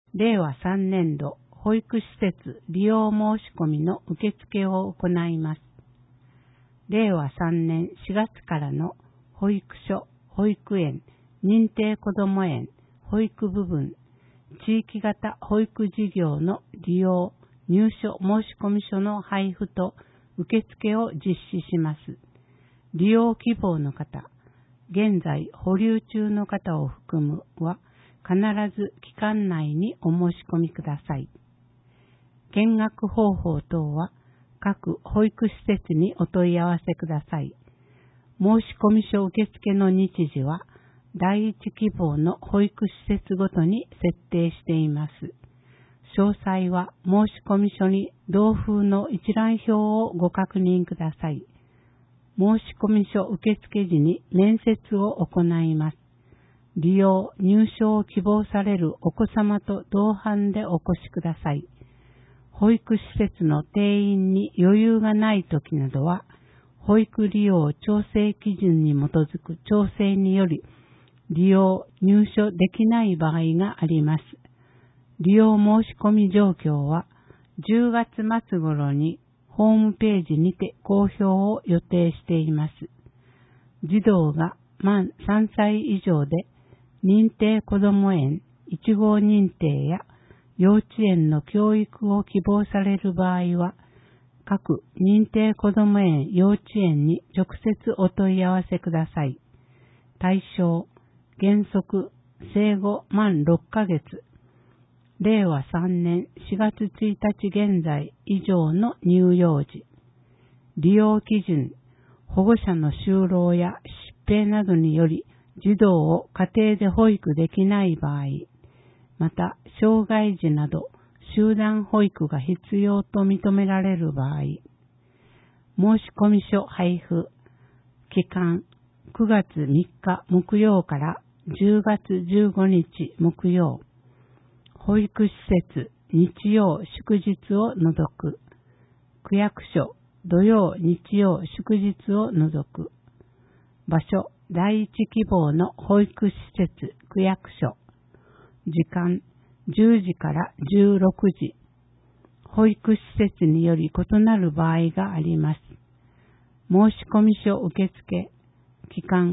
令和3年度保育施設利用申し込みの受付を行います。令和3年4月からの保育所、保育園、認定こども園、保育部分、地域型保育事業の利用、入所申込書の配布と受付を実施します。利用希望の方、現在保留中の方を含むは必ず期間内にお申し込みください。見学方法等は各保育施設にお問い合わせください。申込書受付の日時は第一希望の保育施設ごとに設定しています。詳細は申込書に同封の一覧表をご確認ください。申込書受付時に面接を行います。利用・入所を希望されるお子様と同伴でお越しください。保育施設の定員に余裕がないときなどは、保育利用調整基準に基づく調整により、利用・入所できない場合があります。利用申し込み状況は、10月末頃にホームページにて公表を予定しています。児童が満3歳以上で、認定こども園、1号認定や幼稚園の教育を希望される場合は、各認定こども園、幼稚園に直接お問い合わせください。対象、原則、生後満6ヶ月、令和3年4月1日現在以上の乳幼児。利用基準、保護者の就労や疾病などにより児童を家庭で保育できない場合、また障害児など集団保育が必要と認められる場合、申込書配布、期間9月3日木曜から10月15日木曜、保育施設日曜祝日を除く、区役所土曜日曜祝日を除く、場所第一希望の保育施設区役所、時間10時から16時、保育施設により異なる場合があります。申込書受付、期間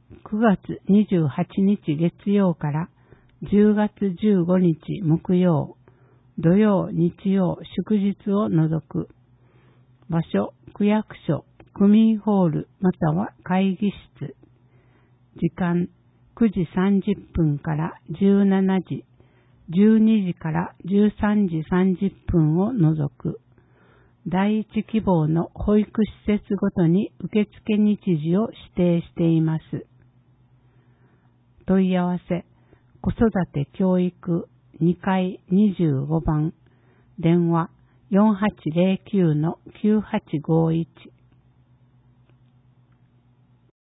9月28日月曜から10月15日木曜、土曜日曜祝日を除く、場所区役所区民ホールまたは会議室、時間9時30分から17時、12時から13時30分を除く、第一希望の保育施設ごとに受付日時を指定しています。問い合わせ、子育て教育2階25番、電話 4809-9851